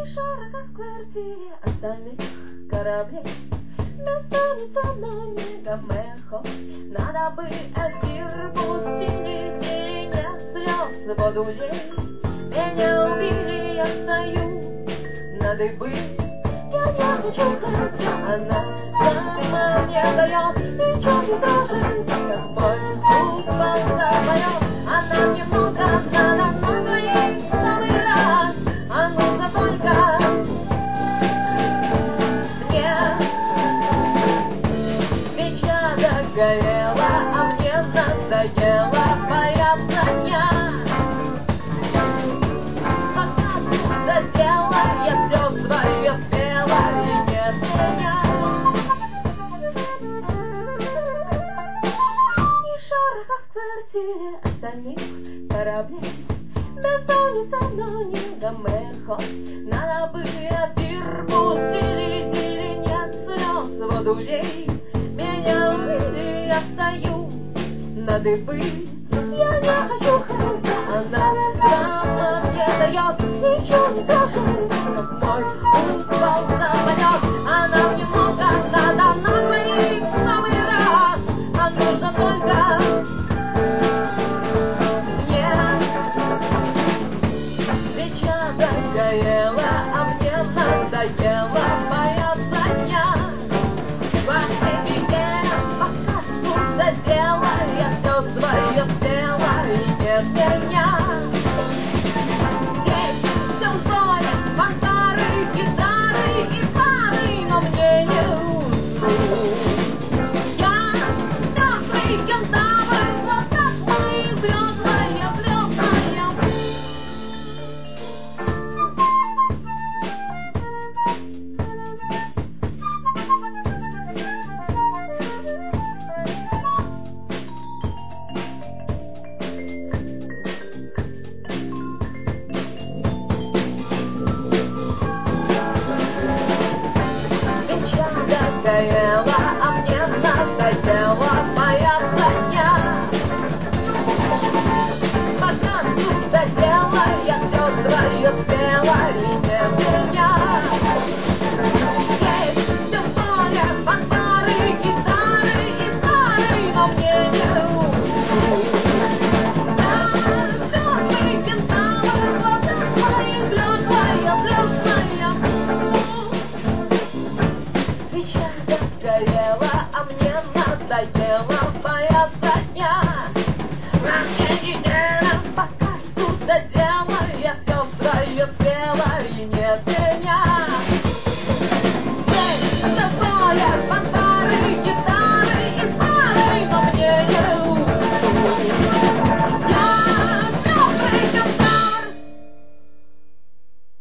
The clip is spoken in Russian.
Ни шороха в квартире остальных кораблей. Достанется многим эхо. Надо бы эфир пустить, или нет слез водулей. Меня убили, я стою на дыбы. Я не хочу, хотя она сама не дает. Ничего не дрожит, как мой футбол запоет. Она мне много надо, но твоей самый раз. А нужно только мне. Свеча догорела, а мне надоело бояться дня. Пока тут задела, я все свое спела, и нет меня. Ни шороха в квартире остальных кораблей. Бессонница, но не гомерхо. Надо бы эфир пустить, или нет слез водулей. Меня увидели, я стою на дыбы. Я не хочу, хотя она сама мне дает. Ничего не дрожит, как мой футбол запоет. Она мне много надо, но твои в самый раз. А нужно только свеча догорела, а мне надоело бояться дня. Хватит идея, пока тут задела, я все свое спела, и нет меня. Здесь все звонит, фанфары, гитары и пары, но мне не уснуть. Я мертвый кентавр, но так мои звездная, звездная. Свеча догорела, а мне надоело бояться дня. Пока тут задела, я все свое спела, и нет меня.